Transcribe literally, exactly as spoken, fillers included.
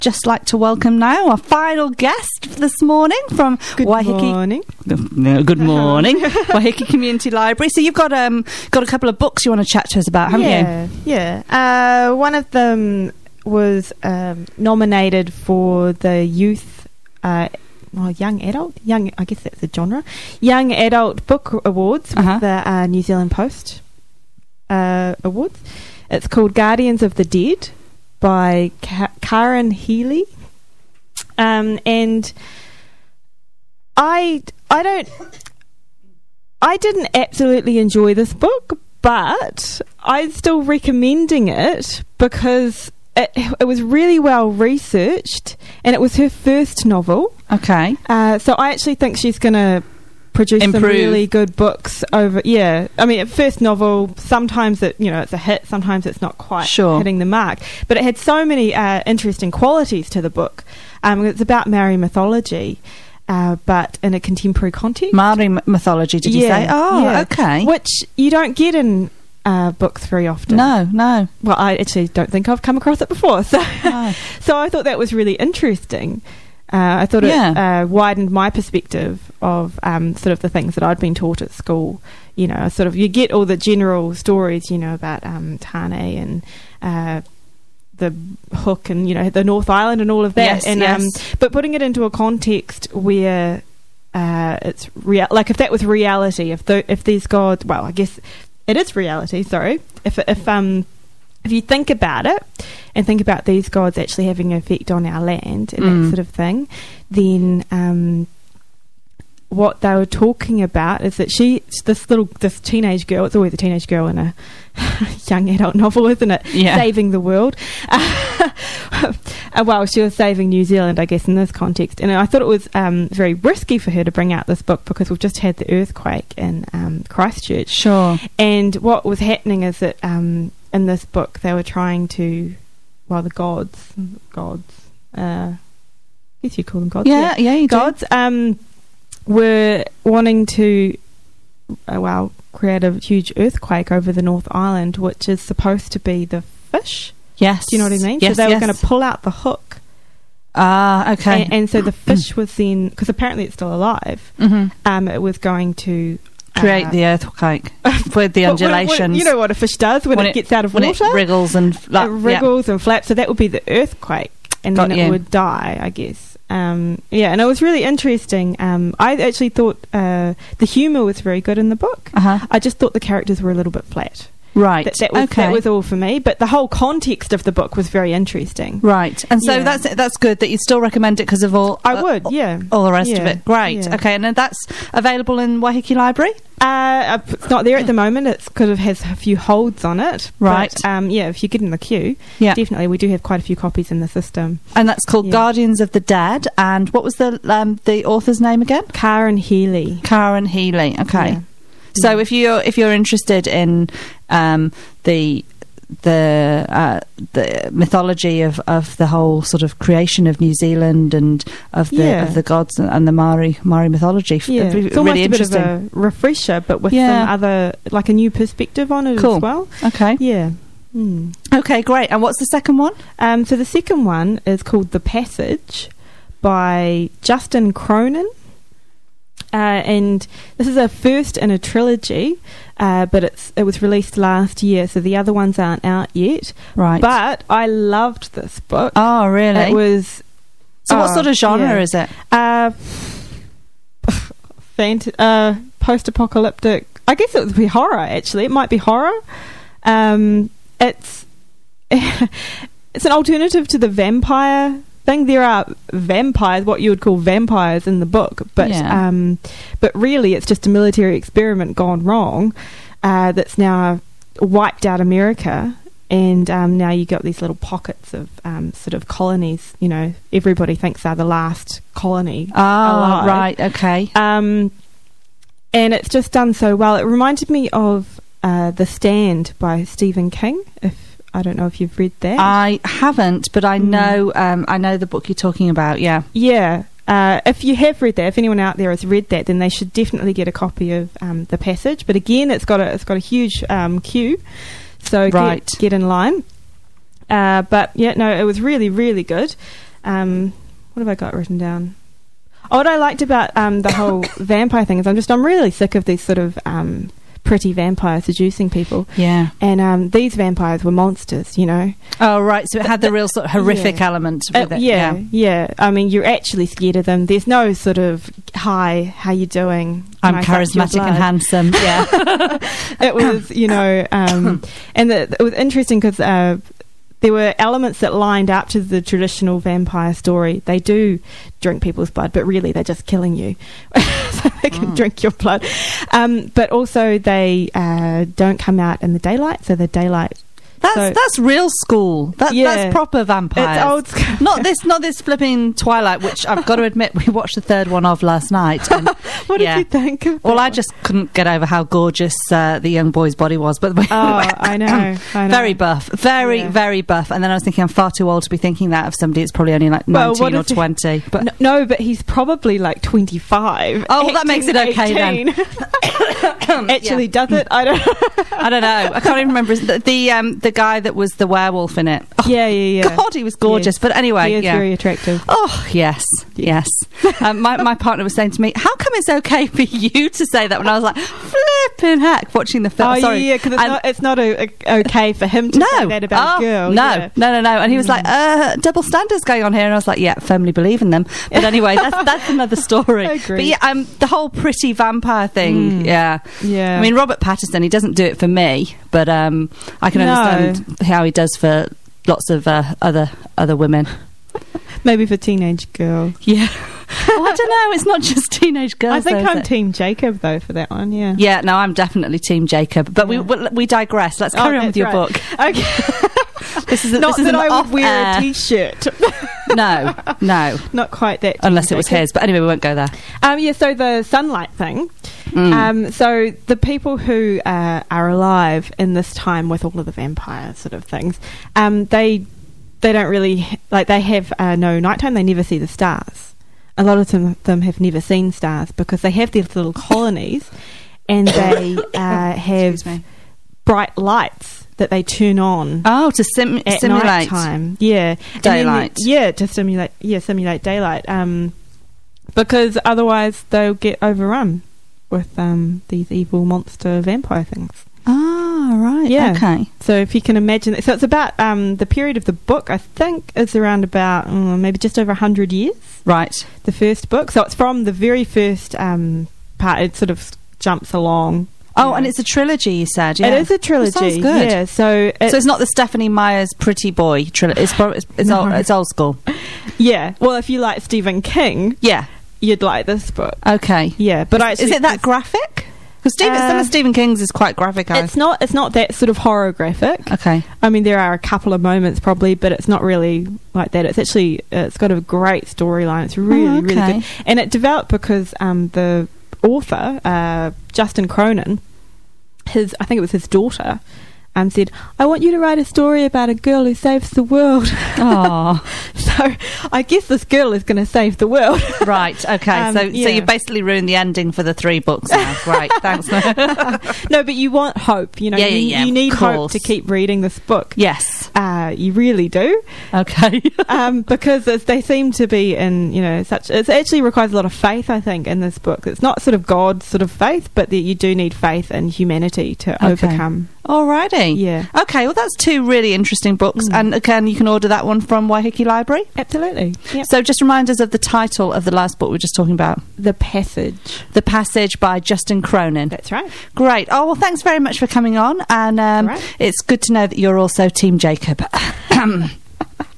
just like to welcome now our final guest this morning from Good Waiheke. morning. No, good morning, Waiheke Community Library. So you've got um got a couple of books you want to chat to us about, haven't yeah, you? Yeah. Uh, one of them was um, nominated for the youth, uh, well, young adult, young. I guess that's the genre, young adult book awards Uh-huh. with the uh, New Zealand Post uh, awards. It's called Guardians of the Dead by Ka- Karen Healy, um, and I I don't I didn't absolutely enjoy this book, but I'm still recommending it because it, it was really well researched, and it was her first novel. Okay. Uh, so I actually think she's going to produce Improve. some really good books over. Yeah, I mean, first novel. Sometimes it, you know, it's a hit. Sometimes it's not quite Sure. hitting the mark. But it had so many uh, interesting qualities to the book. Um, it's about Maori mythology, uh, but in a contemporary context. Maori m- mythology, did you Yeah, say? Oh, yeah. okay. Which you don't get in uh, books very often. No, no. Well, I actually don't think I've come across it before. So, no. so I thought that was really interesting. Uh, I thought Yeah. it uh, widened my perspective of um, sort of the things that I'd been taught at school. You know, sort of you get all the general stories, you know, about um, Tane and uh, the Hook and, you know, the North Island and all of that. Yes, and, yes. Um, but putting it into a context where uh, it's real, like if that was reality, if the, if these gods, well, I guess it is reality. Sorry, if if um. If you think about it and think about these gods actually having an effect on our land and Mm. that sort of thing, then um, what they were talking about is that she, this little, this teenage girl, it's always a teenage girl in a young adult novel, isn't it? Yeah. Saving the world. Uh, well, she was saving New Zealand, I guess, in this context. And I thought it was um, very risky for her to bring out this book because we've just had the earthquake in um, Christchurch. Sure. And what was happening is that um, in this book they were trying to, well, the gods, gods, uh, I guess you'd call them gods. Yeah, yeah, you do. gods um, were wanting to, uh, well, create a huge earthquake over the North Island, which is supposed to be the fish. Yes. Do you know what I mean? Yes, so they yes. were going to pull out the hook. Ah, okay. And, and so the fish was then, because apparently it's still alive, hmm um, it was going to Create uh, the earthquake with the what- what- what- undulations. you know what a fish does when, When it, gets out of when water? it wriggles and fla- it wriggles and flaps, so that would be the earthquake, and Got then you. it would die, I guess. Um, yeah, and it was really interesting. Um, I actually thought uh, the humour was very good in the book. Yeah. Uh-huh. I just thought the characters were a little bit flat. Right. That, that was okay. that was all for me. But the whole context of the book was very interesting. Right. And so Yeah. that's that's good that you still recommend it because of all I uh, would, yeah. all the rest of Yeah, it. Great. yeah. Okay. And then that's available in Waiheke Library? Uh, it's not there at the moment. It's kind of has a few holds on it. Right. But, um, yeah, if you get in the queue, Yeah. definitely. We do have quite a few copies in the system. And that's called Yeah. Guardians of the Dead. And what was the um, the author's name again? Karen Healy. Karen Healy. Okay. Yeah. So Yeah. if you're if you're interested in um, the the uh, the mythology of, of the whole sort of creation of New Zealand and of the Yeah. of the gods and the Maori Maori mythology, f- Yeah, it'd be it's almost really a bit of interesting. a refresher, but with Yeah. some other, like a new perspective on it Cool. as well. Okay. Yeah. Mm. Okay, great. And what's the second one? Um, so the second one is called The Passage by Justin Cronin. Uh, and this is a first in a trilogy, uh, but it's it was released last year, so the other ones aren't out yet. Right. But I loved this book. Oh, really? It was so what oh, sort of genre yeah. is it? uh, fant- uh, post-apocalyptic. I guess it would be horror. Actually, it might be horror. Um, it's it's an alternative to the vampire thing. There are vampires, what you would call vampires, in the book, but Yeah. um, but really, it's just a military experiment gone wrong uh, that's now wiped out America. And um, now you got these little pockets of um, sort of colonies. You know, everybody thinks they're the last colony. Oh, alive. right. Okay. Um, and it's just done so well. It reminded me of uh, The Stand by Stephen King. If I don't know if you've read that. I haven't, but I Mm. know um, I know the book you're talking about. Yeah. yeah. Uh, if you have read that, if anyone out there has read that, then they should definitely get a copy of um, The Passage. But again, it's got a it's got a huge um, queue. So Right. get, get in line. Uh, but yeah, no, it was really, really good. Um, what have I got written down? Oh, what I liked about um, the whole vampire thing is I'm just I'm really sick of these sort of um, pretty vampires seducing people. Yeah. And um, these vampires were monsters, you know. Oh, right. So it had the real sort of horrific yeah. element with uh, it. Yeah, yeah, yeah. I mean, you're actually scared of them. There's no sort of, hi, how you doing? I'm Can I suck your charismatic and blood? handsome. Yeah. It was, you know, um, and the, it was interesting because uh, there were elements that lined up to the traditional vampire story. They do drink people's blood, but really they're just killing you. So they can Mm. drink your blood. Um, but also they uh, don't come out in the daylight, so the daylight... That's so, that's real school. That, Yeah. That's proper vampires. It's old school. Not this, not this flipping Twilight, which I've got to admit we watched the third one of last night. And What did yeah. you think of Well, that I just couldn't get over how gorgeous uh, the young boy's body was. But Oh, I know, I know. very buff, very Yeah. very buff. And then I was thinking, I'm far too old to be thinking that of somebody that's probably only like Well, nineteen what or if he- twenty. But No, no, but he's probably like twenty-five. Oh, well, that makes it okay then. then. Actually, does it? I don't. I don't know. I can't even remember his- the the, um, the guy that was the werewolf in it. Oh, Yeah, yeah, yeah. God, he was gorgeous. Yes. But anyway, He is yeah. very attractive. Oh, yes, yes. um, my, my partner was saying to me, how come it's okay for you to say that? When I was like, flipping heck, watching the film. Oh, Sorry. yeah, because it's And- not, it's not a, a, okay for him to no, say that about oh, a girl. No, yeah. no, no, no. And he was Mm. like, uh, double standards going on here. And I was like, yeah, firmly believe in them. But anyway, that's, that's another story. Agreed. But yeah, um, the whole pretty vampire thing, Mm. yeah. Yeah. I mean, Robert Pattinson, he doesn't do it for me, but um, I can No. understand how he does for lots of uh, other other women. Maybe for teenage girls. Yeah. Well, I don't know. It's not just teenage girls. I think though, is I'm it? Team Jacob, though, for that one, yeah. Yeah, no, I'm definitely Team Jacob. But Yeah. we we we digress. Let's Oh, carry on with that's your right. book. Okay. This is a, Not this is that an I would wear off-air- a T-shirt. No, no. Not quite that. Team Unless it was Jacob. his. But anyway, we won't go there. Um, yeah, so the sunlight thing. Mm. Um, so the people who uh, are alive in this time with all of the vampire sort of things, um, they they don't really like they have uh, no nighttime. They never see the stars. A lot of them, them have never seen stars because they have these little colonies, and they uh, Excuse have me. bright lights that they turn on. Oh, to sim- At simulate. night time, yeah, And then Daylight. you- yeah, to simulate, yeah, simulate daylight. Um, because otherwise they'll get overrun with um these evil monster vampire things. Ah, right. Yeah. Okay. So if you can imagine, so it's about um the period of the book. I think is around about mm, maybe just over a hundred years. Right. The first book, so it's from the very first um part. It sort of jumps along. Oh, you and know. it's a trilogy, you said. Yeah. It is a trilogy. sounds good. Yeah. So it, So it's not the Stephanie Meyer's Pretty Boy trilogy. It's, pro- it's, it's, No. old, it's old school. yeah. Well, if you like Stephen King, Yeah. you'd like this book. Okay. Yeah, but I Is it that graphic? Because Stephen, Uh, some of Stephen King's is quite graphic. I- It's not. It's not that sort of horror graphic. Okay. I mean, there are a couple of moments probably, but it's not really like that. It's actually it's got a great storyline. It's really Oh, really okay. good, and it developed because um, the author uh, Justin Cronin, his I think it was his daughter, um, said, "I want you to write a story about a girl who saves the world." Oh, So I guess this girl is going to save the world. right. Okay. Um, so, yeah. so you basically ruined the ending for the three books now. Great. Thanks. No, but you want hope. You know, Yeah, you, yeah, yeah, you of need hope course. to keep reading this book. Yes. Uh, you really do. Okay. um, because it's, they seem to be in, you know, such. It actually requires a lot of faith, I think, in this book. It's not sort of God sort of faith, but that you do need faith in humanity to Okay. overcome. Alrighty. Yeah, Okay. Well, that's two really interesting books, Mm. and again, you can order that one from Waiheke Library. absolutely. Yep. So, just remind us of the title of the last book we were just talking about, The Passage. "The Passage" by Justin Cronin. That's right. Great. Oh, well, thanks very much for coming on, and um, All right. it's good to know that you're also Team Jacob.